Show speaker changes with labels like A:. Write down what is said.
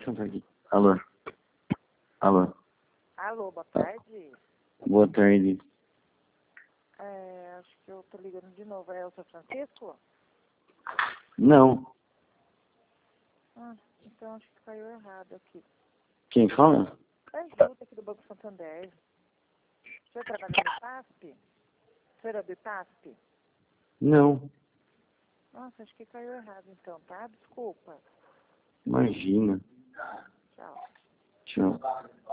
A: sentar aqui. Alô? Alô?
B: Alô, boa tarde.
A: Boa tarde.
B: Acho que eu tô ligando de novo. É o seu Francisco?
A: Não.
B: Então acho que caiu errado aqui.
A: Quem fala?
B: É Gilda aqui do Banco Santander. O senhor trabalha no IPASP? O senhor é do IPASP?
A: Não.
B: Nossa, acho que caiu errado então, tá? Desculpa.
A: Imagina.
B: Tchau.
A: Tchau.